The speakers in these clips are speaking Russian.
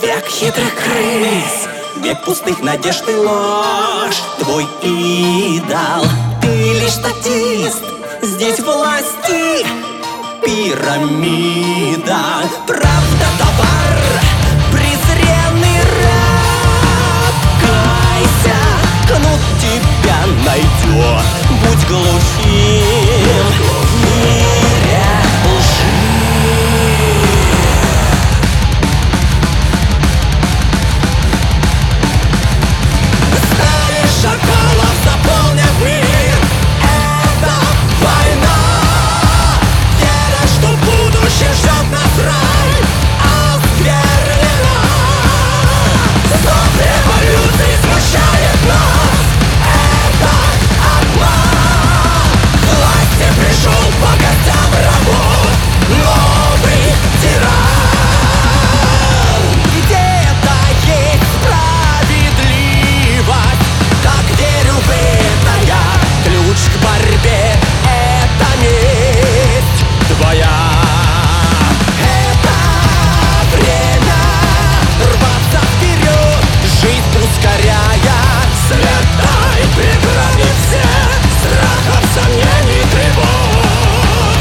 Век хитрых крыс, век пустых надежд и ложь. Твой идол, ты лишь статист. Здесь власти пирамида. Правда товар, презренный раб. Кайся, кнут тебя найдет. Будь глухим в мире лжи. Шакалов, заполнив мир, это война. Вера, что будущее ждет нас рай, осквернена. Зов революции смущает нас, это обман. К власти пришел по гостям рабов новый тиран. Где-то есть справедливость. Так верю в это я. Ключ к борьбе — это месть твоя. Это время рваться вперед, жизнь ускоряя. Слетай преграды все, страхов, сомнений, тревог.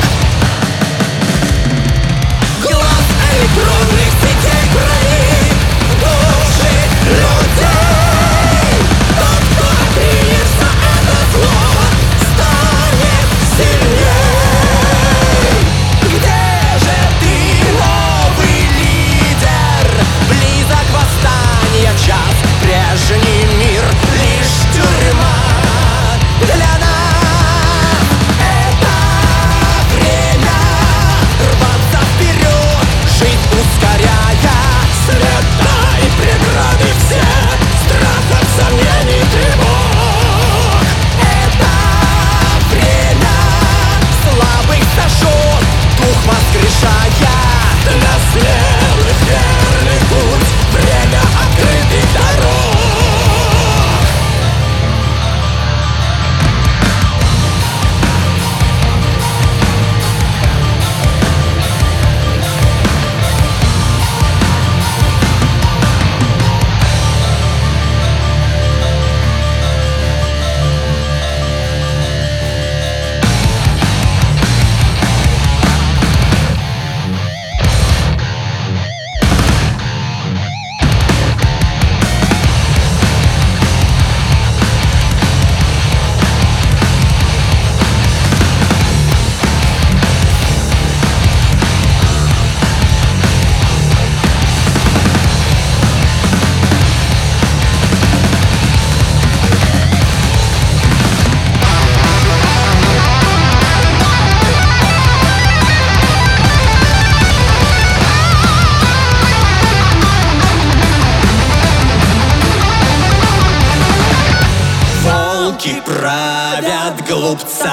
Глаз электронных сетей проник в души людей. Тот, кто принялся это зло, станет сильней. Где же ты, новый лидер? Близок восстания час. Прежний мир — лишь тюрьма. Для нас это время рваться вперед, жизнь ускоряя. Слетай преграды все, страхов, сомнений, тревог. Это время слабых сожжет, дух воскрешая. Для смелых верный путь, время открытых дорог. Волки правят глупцами.